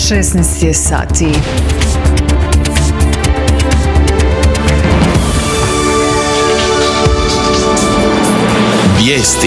16 je sati. Vijesti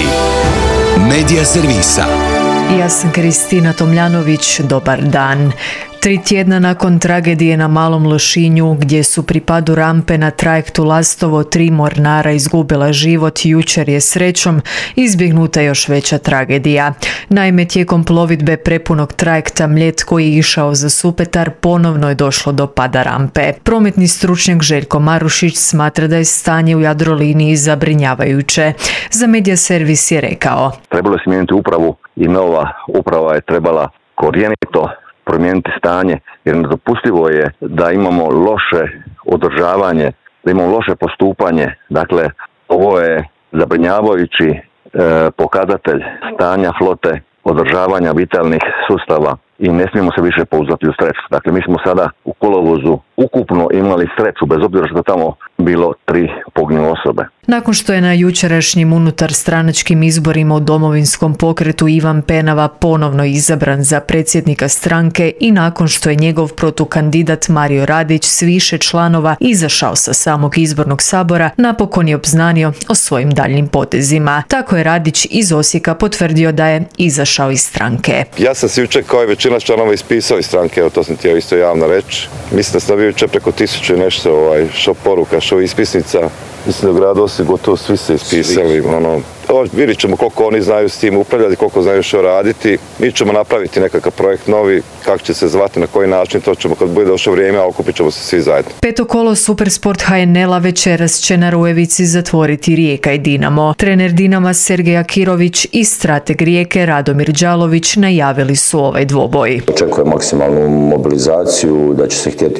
Medija servisa. Ja sam Kristina Tomljanović, dobar dan. 3 tjedna nakon tragedije na Malom Lošinju, gdje su pri padu rampe na trajektu Lastovo 3 mornara izgubila život, jučer je srećom izbjegnuta još veća tragedija. Naime, tijekom plovidbe prepunog trajekta Mljet koji je išao za Supetar, ponovno je došlo do pada rampe. Prometni stručnjak Željko Marušić smatra da je stanje u Jadroliniji zabrinjavajuće. Za Medija servis je rekao: trebalo je smijeniti upravu i nova uprava je trebala korijenito promijeniti stanje, jer nedopustivo je da imamo loše održavanje, da imamo loše postupanje. Dakle, ovo je zabrinjavajući pokazatelj stanja flote, održavanja vitalnih sustava i ne smijemo se više pouzdati u sreću. Dakle, mi smo sada u kolovozu ukupno imali sreću, bez obzira što tamo bilo 3 poginule osobe. Nakon što je na jučerašnjim unutarstranačkim izborima u Domovinskom pokretu Ivan Penava ponovno izabran za predsjednika stranke i nakon što je njegov protukandidat Mario Radić s više članova izašao sa samog izbornog sabora, napokon je obznanio o svojim daljnjim potezima. Tako je Radić iz Osijeka potvrdio da je izašao iz stranke. Ja sam se jučer kao i većina članova ispisao iz stranke, evo to sam htio isto javno reći. Mislim da sam bio jučer preko 1000 i nešto što poruka, što ispisnica. Mislim da u gradu Osijek gotovo svi se ispisali. Vidjet ćemo koliko oni znaju s tim upravljati, koliko znaju što raditi. Mi ćemo napraviti nekakav projekt novi, kako će se zvati, na koji način, to ćemo kad bude došlo vrijeme, a okupit ćemo se svi zajedno. Peto kolo Supersport HNL-a večeras će na Rujevici zatvoriti Rijeka i Dinamo. Trener Dinama Sergej Akirović i strateg Rijeke Radomir Đalović najavili su ovaj dvoboj. Očekujem maksimalnu mobilizaciju, da će se htjeti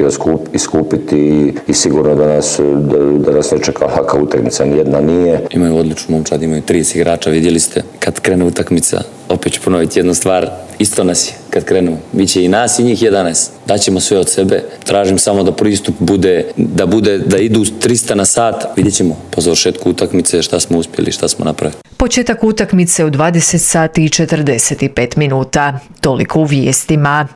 iskupiti i sigurno da nas ne čeka laka utakmica, nijedna nije. Imaju odličnu momčad, imaju 30 igrača, vidjeli ste. Kad krene utakmica, opet ću ponoviti jednu stvar, isto nas je kad krenemo. Biće i nas i njih 11. Daćemo sve od sebe. Tražim samo da pristup bude, da idu 300 na sat. Vidjet ćemo po završetku utakmice šta smo uspjeli, šta smo napravili. Početak utakmice u 20 sati i 45 minuta. Toliko u vijestima.